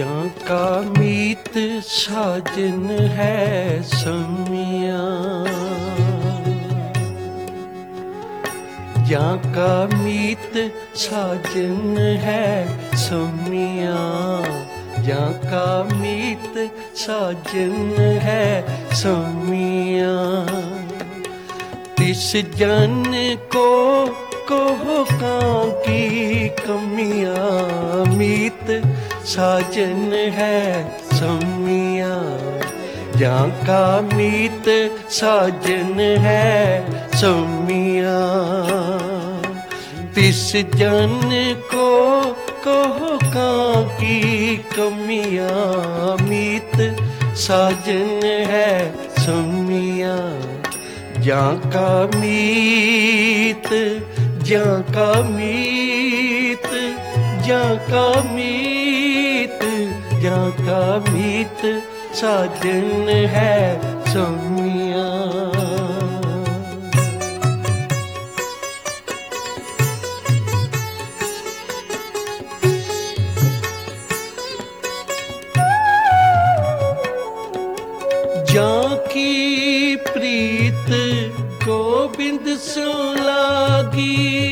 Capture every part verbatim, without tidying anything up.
जहाँ का मीत साजन है समिया, जहाँ का मीत साजन है समिया, जहाँ का मीत साजन है समिया। तिस जन को कहो कां की कमियां, मीत साजन है समिया, जहाँ का मीत साजन है समिया। तिस जन को कहो कां की कमियां, मीत साजन है समिया, जहाँ का मीत, जहाँ का मीत, जहाँ का मीत, जहाँ का मीत साजन है समिया। जहाँ की प्रीत गोविंद सो लागी,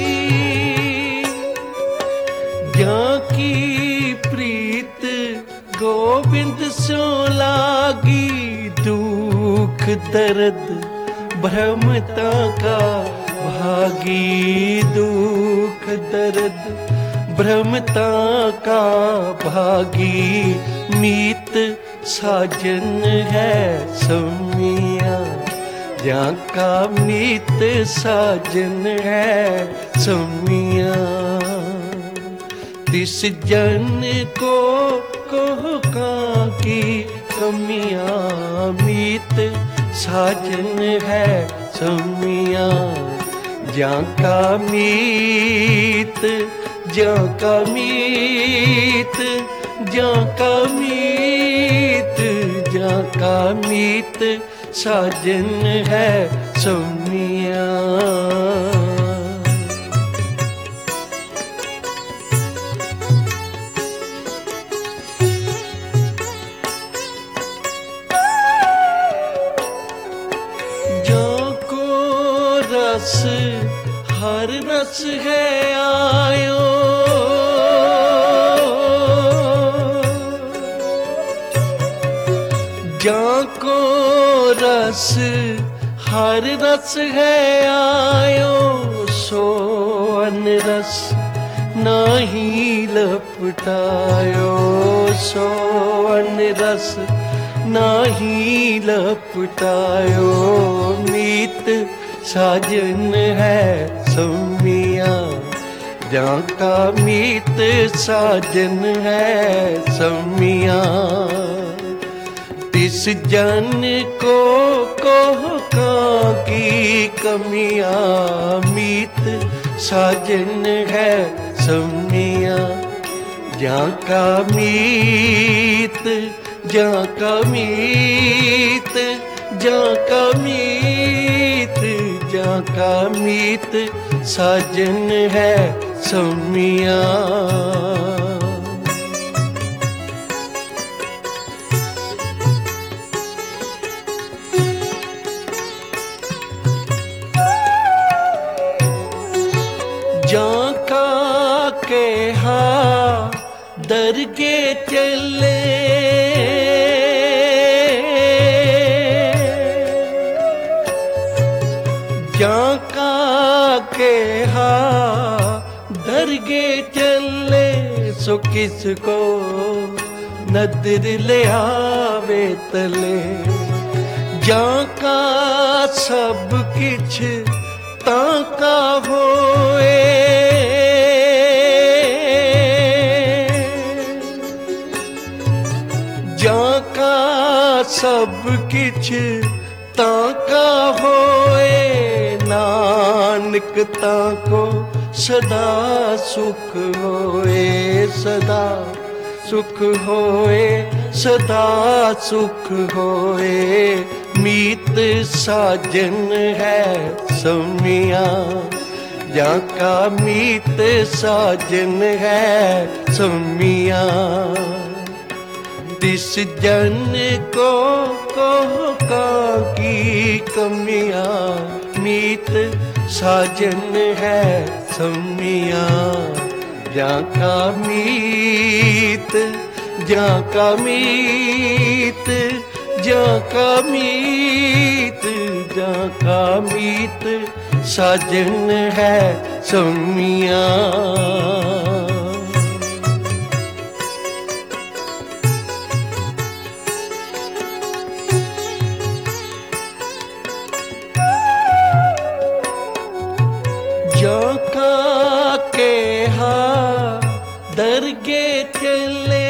जहाँ की प्रीत गोविंद सो लागी, दुख दर्द भ्रमता का भागी, दुख दर्द भ्रमता का भागी। मीत साजन है समिया, जहाँ का मीत साजन है समिया। तिस जन को कहो कां की कमियां, मीत साजन है समिया, जहाँ का मीत, जहाँ का मीत, जहाँ का मीत, जहाँ का मीत साजन है समिया। रस हर रस है आयो, जहाँ को रस हर रस है आयो, सो अन रस नाही लपटायो, सो अन रस नाही लपटायो। मीत साजन है समिया, जहाँ का मीत साजन है समिया। तिस जन को कहो कां की कमियां, मीत साजन है समिया, जहाँ का मीत, जहाँ का मीत, जहाँ का मीत, जहाँ का मीत साजन है समिया। जहाँ का केहा दरगे चले, जहाँ का केहा दरगे चले, सो किसको नदर ले आवे तले। जहाँ का सब किछ ताका होए, जहाँ का सब किछ ताका होए, नानक ताको सदा सुख होए, सदा सुख होए, सदा सुख होए। मीत साजन है समिया, जहाँ का मीत साजन है समिया। तिस जन को को की कमियां, मीत साजन है समिया। जाका मीत, जाका मीत, जाका मीत, जाका मीत साजन है समिया। जाका केहा दरगे चले,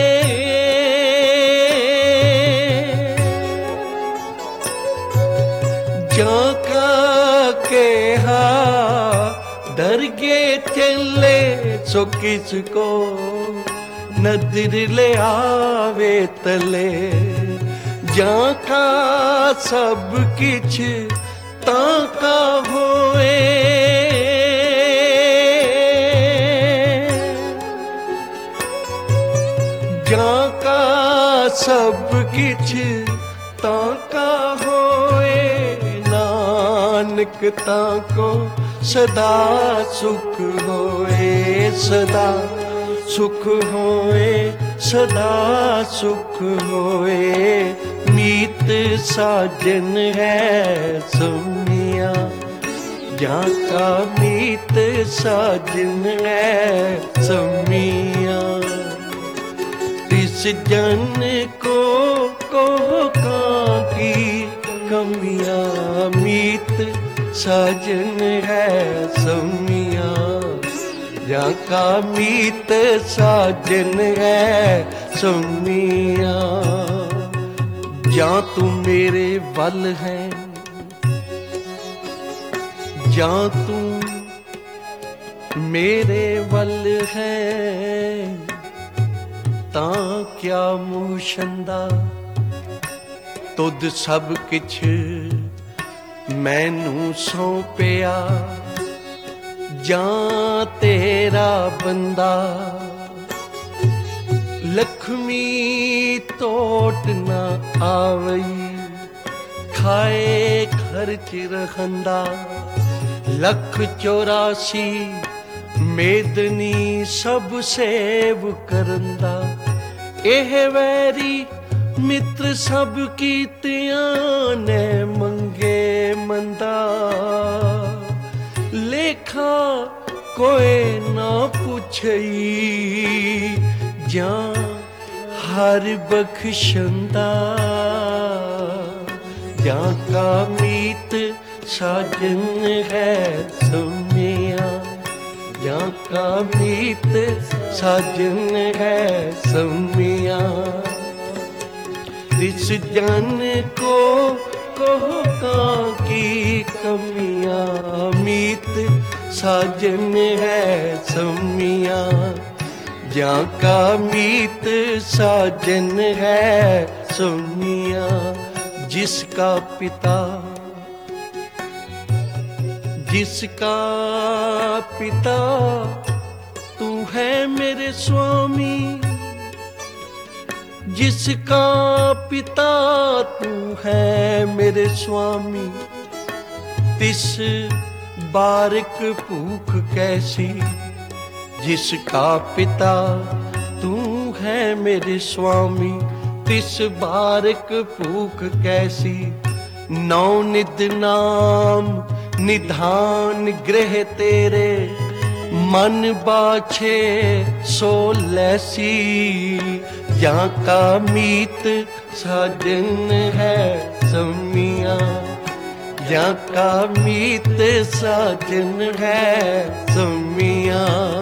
जाका केहा दरगे चले, सो किसको नजर ले आवे तले। जाका सब किछ ताका होए, जाका सब किछ ताका होए। नानक ताको सदा सुख होए, सदा सुख होए, सदा सुख होए। मीत साजन है समिया, जाका मीत साजन है समिया। तिस जन को को की कमियां, मीत साजन है समिया। जाका मीत साजन है समिया। जा तू मेरे वल है, जा तू मेरे वल है, तां क्या मूशंदा। तुद सब किछ मैनू सौंपिया, जां तेरा बंदा। लक्ष्मी टोट ना आवई, खाए खर्च रहंदा। लख चौरासी मेदनी सब सेव करंदा। एह वैरी मित्र सब कीतियां ने मंगे मंदा। लेखा कोई ना पुछई, जा हर बख्शंदा। जाका मीत साजन है समिया, जाका मीत साजन है समिया। तिस जन को को की कमियां, मीत साजन है समिया। जाका मीत साजन है समिया। जिसका पिता, जिसका पिता तू है मेरे स्वामी, जिसका पिता तू है मेरे स्वामी। तिस बारिक भूख कैसी, जिसका पिता तू है मेरे स्वामी। तिस बारिक भूख कैसी, नौ निद नाम निधान गृह तेरे। मन बाछे सो लैसी, जाका मीत साजन है समिया। जाका मीत साजन है समिया।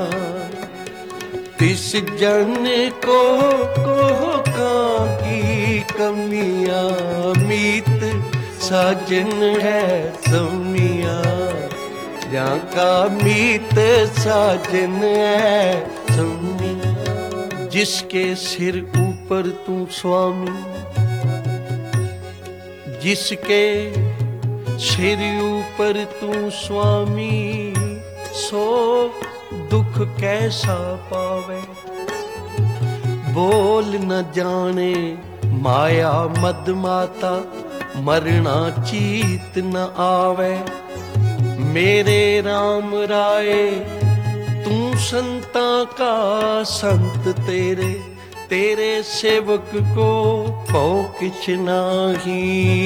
तिस जन को को की कमियां, मीत साजन है समिया। जाका मीत साजन है समिया। जिसके सिर ऊपर तू स्वामी, जिसके सिर ऊपर तू स्वामी। सो दुख कैसा पावे, बोल न जाने माया मद माता, मरना चीत न आवे। मेरे राम राय तू संता का संत तेरे, तेरे सेवक को पौ किछ नाही।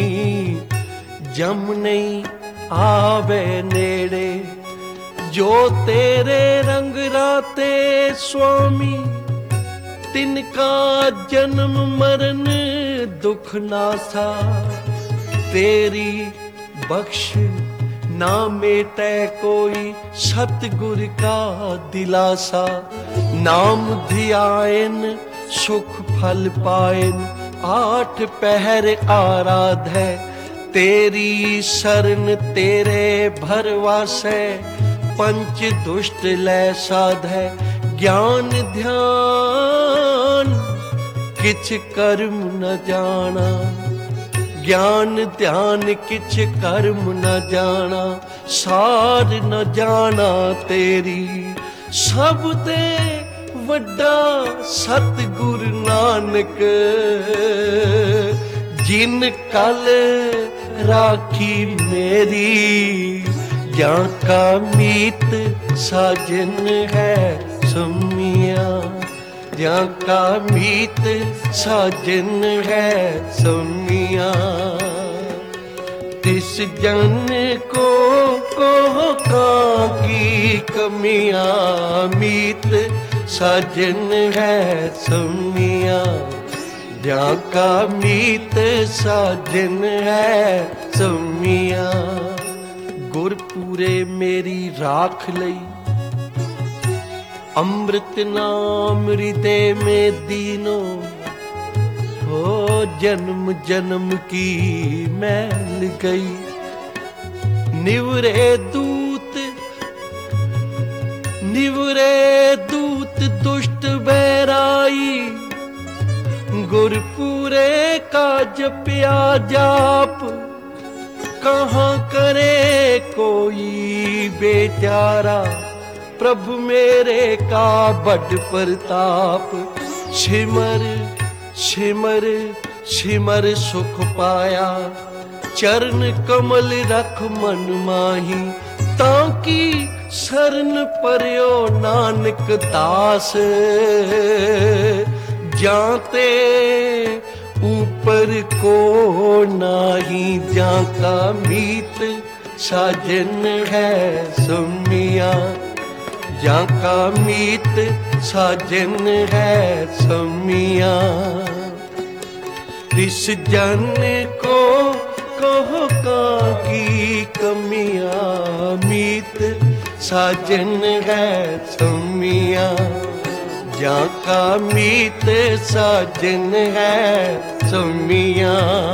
जम नहीं आवे नेड़े, जो तेरे रंग राते स्वामी, तिनका जन्म मरण दुख नासा। तेरी बख्श ना मेटे कोई, सतगुर का दिलासा। नाम धियाएन सुख फल पाएन, आठ पहर आराध है। तेरी शरण तेरे भरवासे, पंच दुष्ट लै साध है। ज्ञान ध्यान किछ कर्म न जाना, ज्ञान ध्यान किछ कर्म न जाना। सार न जाना तेरी, सब ते वड्डा सतगुर नानक। जिन कल राखी मेरी, ज्ञा का मीत साजन है सुमिया। ज्ञा का मीत साजन है सुमिया। तिस जन को को की कमिया, मीत साजन है सुमिया। ज्ञा का मीत साजन है सुमिया। गुरपुरे मेरी राख लई, अमृत नाम हृदय में दीनो। हो जन्म जन्म की मैल गई, निवरे दूत निवरे दूत दुष्ट बैराई। गुरपुरे का जपिया जाप, कहाँ करे कोई बेचारा। प्रभु मेरे का बड़ प्रताप, सिमर सिमर सिमर सुख पाया। चरण कमल रख मन माही, ताकि शरण पर्यो नानक दास। जाते ऊपर को नाही, जा का मीत साजन है सुमिया। जा का मीत साजन है सुमिया। इस जन को कहो की कमिया, मीत साजन है सुमिया। जा का मीत साजन है सुमिया।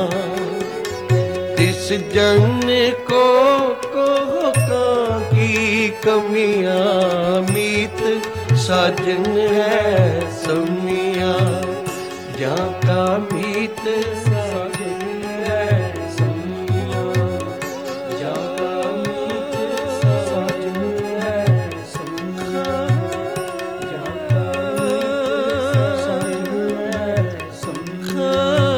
इस जन को कहो की कमिया, मीत साजन है सुमिया। जा का मीत साजन है सुमिया। जा का मीत साजन है सुमिया। जा का मीत साजन है सुमिया।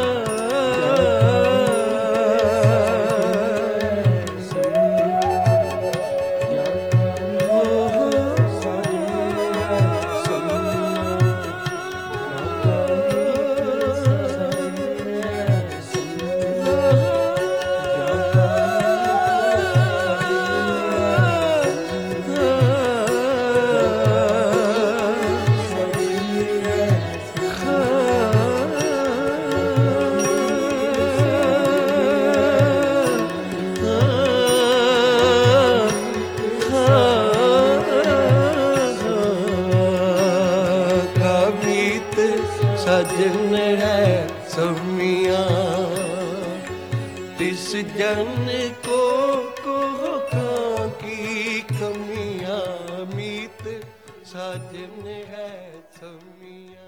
सजन है सुमिया। तिस जन को को की कमिया, मीत साजन है सुमिया।